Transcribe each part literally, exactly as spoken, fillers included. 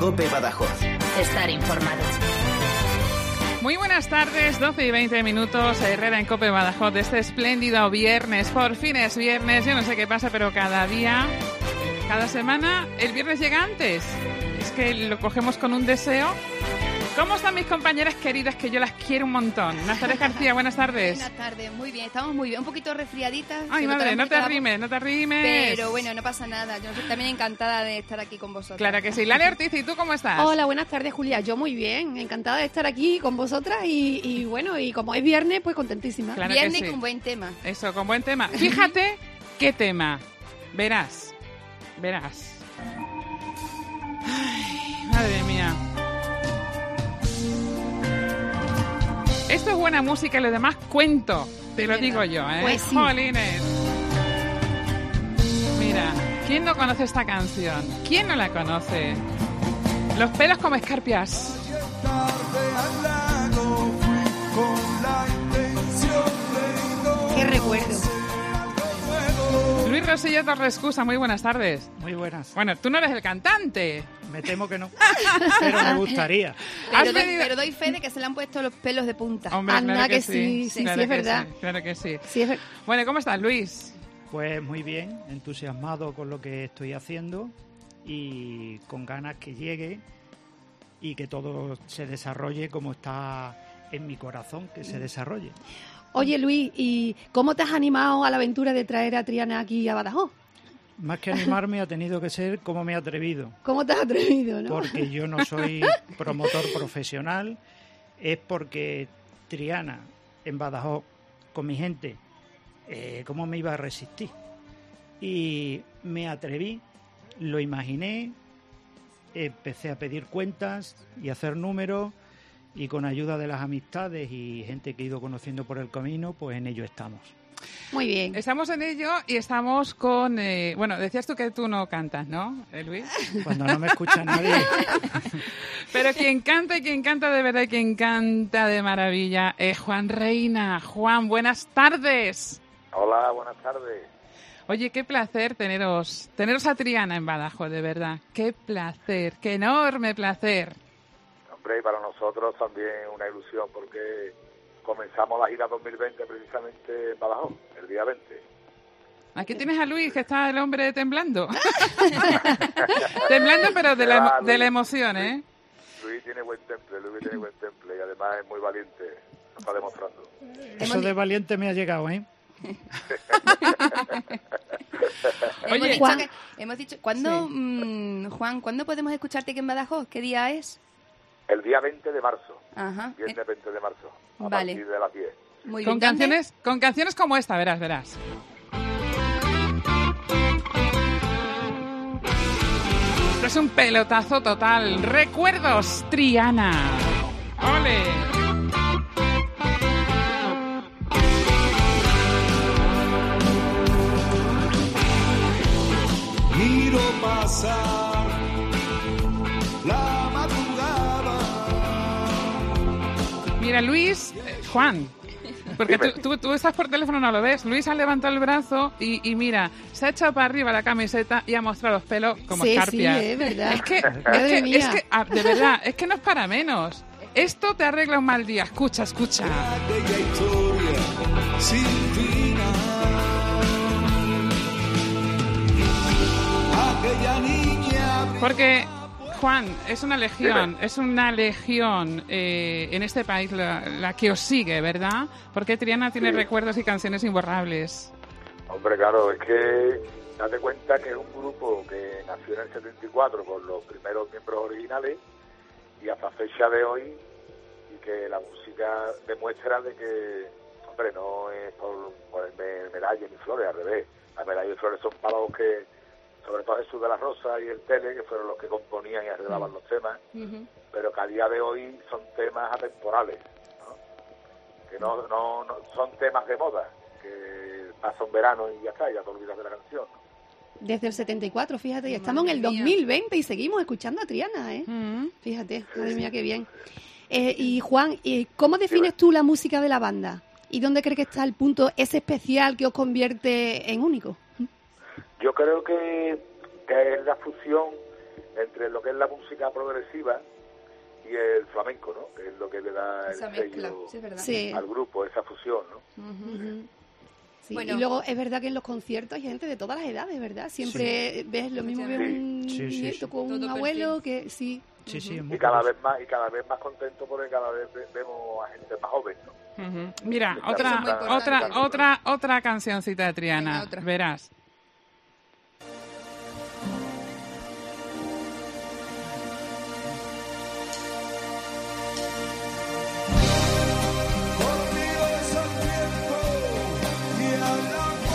COPE Badajoz. Estar informado. Muy buenas tardes, doce y veinte minutos, Herrera en COPE Badajoz de este espléndido viernes. Por fin es viernes, yo no sé qué pasa, pero cada día, cada semana, el viernes llega antes. Es que lo cogemos con un deseo. ¿Cómo están mis compañeras queridas, que yo las quiero un montón? Nazaret García, buenas tardes. Buenas tardes, muy bien, estamos muy bien, un poquito resfriaditas. Ay, madre, no te arrimes, no te arrimes. Pero bueno, no pasa nada, yo estoy también encantada de estar aquí con vosotros. Claro que sí. Lale Ortiz, ¿y tú cómo estás? Hola, buenas tardes, Julia. Yo muy bien, encantada de estar aquí con vosotras y, y bueno, y como es viernes, pues contentísima. Claro Viernes que sí. Con buen tema. Eso, con buen tema. Fíjate qué tema. Verás, verás. Ay, madre mía. Esto es buena música y lo demás cuento, te lo digo yo, ¿eh? Pues sí. Jolines. Mira, ¿quién no conoce esta canción? ¿Quién no la conoce? Los pelos como escarpias. Qué recuerdo. Luis Rosillo Torrescusa, muy buenas tardes. Muy buenas. Bueno, tú no eres el cantante. Me temo que no, pero me gustaría. Pero Has doy, venido- pero doy fe de que se le han puesto los pelos de punta. Hombre, Anda claro que, que sí, sí, sí, claro sí, es que verdad. sí, claro que sí. Sí, es ver- Bueno, ¿cómo estás, Luis? Pues muy bien, entusiasmado con lo que estoy haciendo y con ganas que llegue y que todo se desarrolle como está en mi corazón, que se desarrolle. Oye, Luis, ¿y cómo te has animado a la aventura de traer a Triana aquí a Badajoz? Más que animarme ha tenido que ser como me he atrevido, ¿Cómo te has atrevido, no? porque yo no soy promotor profesional, es porque Triana en Badajoz con mi gente, eh, ¿cómo me iba a resistir? Y me atreví, lo imaginé, empecé a pedir cuentas y a hacer números y con ayuda de las amistades y gente que he ido conociendo por el camino, pues en ello estamos. Muy bien. Estamos en ello y estamos con... Eh, bueno, decías tú que tú no cantas, ¿no, eh, Luis? Cuando no me escucha nadie. Pero quien canta y quien canta de verdad y quien canta de maravilla es Juan Reina. Juan, buenas tardes. Hola, buenas tardes. Oye, qué placer teneros, teneros a Triana en Badajoz, de verdad. Qué placer, qué enorme placer. Hombre, y para nosotros también una ilusión porque comenzamos la gira dos mil veinte precisamente en Badajoz, el día veinte. Aquí tienes a Luis, que está el hombre temblando. Temblando, pero de la, Ah, emo- de la Luis, emoción, ¿eh? Luis tiene buen temple, Luis tiene buen temple y además es muy valiente, lo está demostrando. Eso de valiente me ha llegado, ¿eh? Hemos Oye, dicho Juan. que- hemos dicho, ¿cuándo, mm, Juan, ¿cuándo podemos escucharte aquí en Badajoz? ¿Qué día es? El día veinte de marzo, Ajá. viernes veinte de marzo, a Vale. partir de las diez. Muy Con bien. ¿Dónde? canciones, con canciones como esta, verás, verás. Esto es un pelotazo total. Recuerdos, Triana. ¡Ole! Miro pasar la madrugada. Mira, Luis, eh, Juan, porque tú, tú, tú estás por teléfono, no lo ves. Luis ha levantado el brazo y, y mira, se ha echado para arriba la camiseta y ha mostrado los pelos como Sí, escarpias. sí, es verdad. Es que, es Madre que, mía. es que, ah, de verdad, es que no es para menos. Esto te arregla un mal día. Escucha, escucha. Aquella historia sin final. Aquella niña. Porque, Juan, es una legión, es una legión eh, en este país la, la que os sigue, ¿verdad? Porque Triana tiene Sí. recuerdos y canciones imborrables. Hombre, claro, es que date cuenta que es un grupo que nació en el setenta y cuatro con los primeros miembros originales y hasta fecha de hoy, y que la música demuestra de que, hombre, no es por ponerme medallas ni flores, al revés. Las medallas y flores son para los que, sobre todo Jesús de la Rosa y el Tele, que fueron los que componían y arreglaban los temas, Ujú. pero que a día de hoy son temas atemporales, ¿no? Que no, no, no son temas de moda, que pasa un verano y ya está, ya te olvidas de la canción, ¿no? Desde el setenta y cuatro, fíjate, y estamos en Madre el dos mía. mil veinte y seguimos escuchando a Triana, ¿eh? Mm. Fíjate, madre mía, qué bien. Eh, y Juan, ¿y ¿cómo defines tú la música de la banda? ¿Y dónde crees que está el punto ese especial que os convierte en único? Yo creo que, que es la fusión entre lo que es la música progresiva y el flamenco, ¿no? Que es lo que le da Esa el mezcla, sello sí, es verdad. Sí. al grupo, esa fusión, ¿no? Ujú. Sí, Bueno. y luego es verdad que en los conciertos hay gente de todas las edades, ¿verdad? Siempre ves lo mismo que un Sí, sí, nieto sí. con un Todo abuelo que sí. Sí, sí, es muy Y cada curioso. vez más y cada vez más contento porque cada vez ve- vemos a gente más joven, ¿no? Ujú. Mira, Eso es otra, muy importante. otra, otra, otra cancioncita de Triana. Venga, otra. Verás. Conmigo es el tiempo y el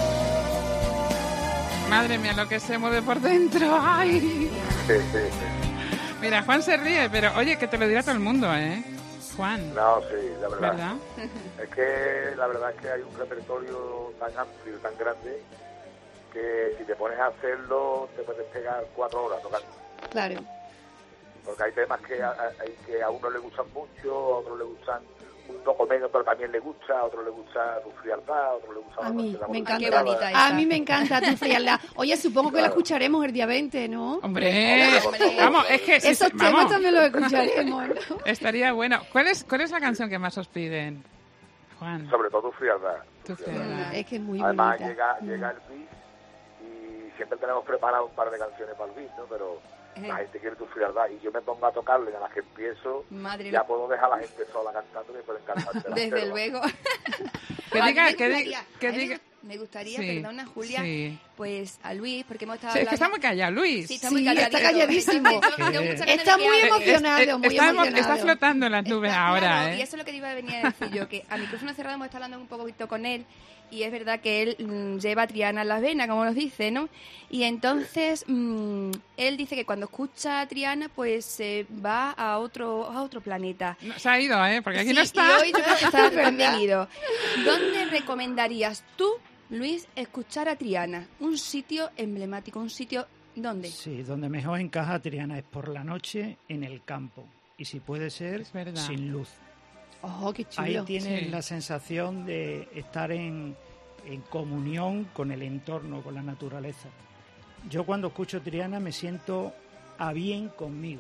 amor. Madre mía, lo que se mueve por dentro. ¡Ay! Sí, sí, sí. Mira, Juan se ríe, pero oye, que te lo dirá todo el mundo, ¿eh? Juan, No, sí, la verdad. ¿verdad? Es que la verdad es que hay un repertorio tan amplio, tan grande, que si te pones a hacerlo te puedes pegar cuatro horas tocando. Claro. Porque hay temas que a, a- hay que a uno le gustan mucho, a otro le gustan un poco menos, pero también le gusta, a otro le gusta tu frialdad, a otro le gusta A la mí noche de la me música. encanta. Qué bonita A esa. mí me encanta tu frialdad. Oye, supongo que la Claro. escucharemos el día veinte, ¿no? Hombre, Hombre. vamos, es que sí, Esos sí, temas vamos, también los escucharemos, ¿no? estaría bueno. ¿Cuál es, ¿Cuál es la canción que más os piden, Juan? Sobre todo tu frialdad. Tu tu frialdad. frialdad. Es que es muy Además bonita. llega, llega el beat y siempre tenemos preparado un par de canciones para el beat, ¿no? Pero Eh. la gente quiere tu frialdad y yo me pongo a tocarle, a las que empiezo, Madre ya mía. puedo dejar a la gente sola cantando y me pueden cantar. Desde luego. Que A mí diga, me que gustaría- diga, a que mí me diga. gu- Me gustaría, Sí, perdona Julia, sí. pues a Luis, porque hemos estado Sí, es que está hablando... muy callado, Luis. Sí, está Sí, muy está calladito. calladísimo. Yo tengo muchas ganas de Está que muy hable. emocionado, Es- es- muy está, emo- emocionado. está flotando en las nubes Está ahora, claro, ¿eh? Y eso es lo que te iba a venir a decir yo, que a micrófono cerrado hemos estado hablando un poquito con él y es verdad que él mm, lleva a Triana en las venas, como nos dice, ¿no? Y entonces mm, él dice que cuando escucha a Triana pues se va a otro a otro planeta. No, se ha ido, ¿eh? Porque aquí Sí, no está. Y hoy yo creo que está también ido. ¿Dónde recomendarías tú, Luis, escuchar a Triana? Un sitio emblemático, un sitio... ¿Dónde? Sí, donde mejor encaja Triana es por la noche en el campo. Y si puede ser, Es verdad. sin luz. Oh, qué chulo. Ahí tienes Sí. la sensación de estar en, en comunión con el entorno, con la naturaleza. Yo cuando escucho Triana me siento a bien conmigo,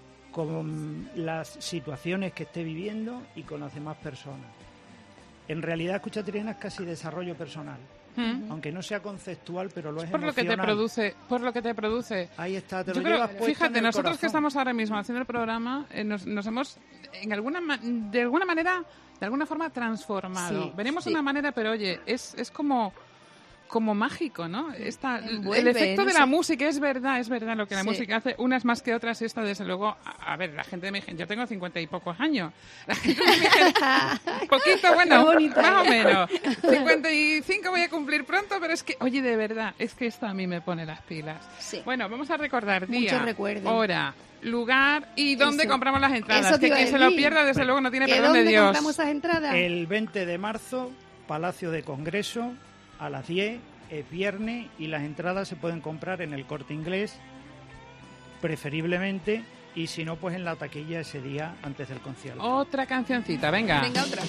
con las situaciones que esté viviendo y con las demás personas. En realidad escuchar Triana es casi desarrollo personal, Mm. aunque no sea conceptual, pero lo es Por lo que te emocional. produce, por lo que te produce. Ahí está, te Yo lo creo, llevas puesto fíjate, en el nosotros corazón. que estamos ahora mismo haciendo el programa, eh, nos, nos hemos, en alguna, ma- de alguna manera, de alguna forma transformado. Sí, Venimos sí. de una manera, pero oye, es, es como, como mágico, ¿no? Esta, el Envuelve, efecto no de sé. la música es verdad, es verdad lo que la Sí. música hace, unas más que otras, y esta desde luego, a, a ver, la gente me dice, yo tengo cincuenta y pocos años, la gente me dice, poquito, bueno, bonito. más o menos, cincuenta y cinco voy a cumplir pronto, pero es que, oye, de verdad, es que esto a mí me pone las pilas. Sí. Bueno, vamos a recordar Muchos día, recuerdos. hora, lugar y dónde Eso. compramos las entradas. Eso te Que iba a quien se lo decir. pierda, desde luego, no tiene ¿Que perdón de dónde Dios. compramos esas entradas? El veinte de marzo, Palacio de Congreso, a las diez, es viernes y las entradas se pueden comprar en el Corte Inglés, preferiblemente, y si no, pues en la taquilla ese día antes del concierto. Otra cancioncita, venga. Venga, otra.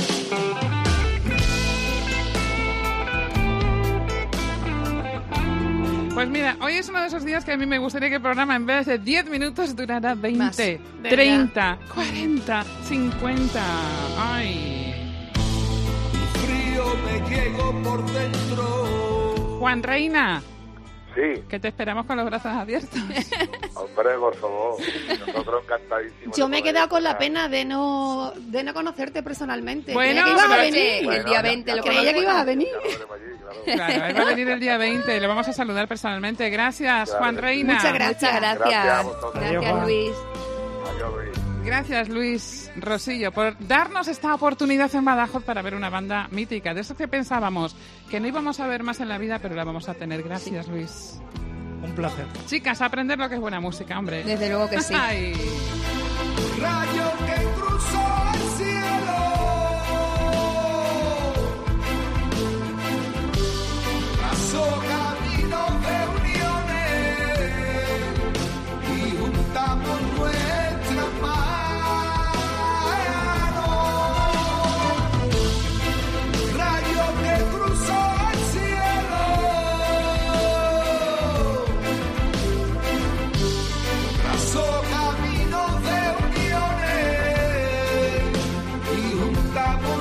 Pues mira, hoy es uno de esos días que a mí me gustaría que el programa en vez de diez minutos durara veinte, ¿verdad? treinta, cuarenta, cincuenta. Ay. Frío me llego por dentro. Juan Reina, Sí, que te esperamos con los brazos abiertos. hombre, por favor. Nosotros encantadísimos. Yo de me he poder quedado con la estar. pena de no de no conocerte personalmente. Bueno, Creía que ibas a pero venir. oye, el día veinte lo Creía que conocemos. ibas a venir. Ya lo veremos allí, claro. Claro, él va a venir el día veinte y lo vamos a saludar personalmente. Gracias, Claro Juan que sí. Reina. Muchas gracias. Muchas gracias. Gracias a vosotros. Gracias, Adiós, Juan. Luis. Adiós, Luis. Gracias, Luis Rosillo, por darnos esta oportunidad en Badajoz para ver una banda mítica. De eso que pensábamos que no íbamos a ver más en la vida, pero la vamos a tener. Gracias, Luis. Un placer. Chicas, a aprender lo que es buena música, hombre. Desde luego que sí. Ay. Rayo que cruzó el cielo. Pasó camino de uniones y juntamos nuestras manos. Rayo que cruzó el cielo. está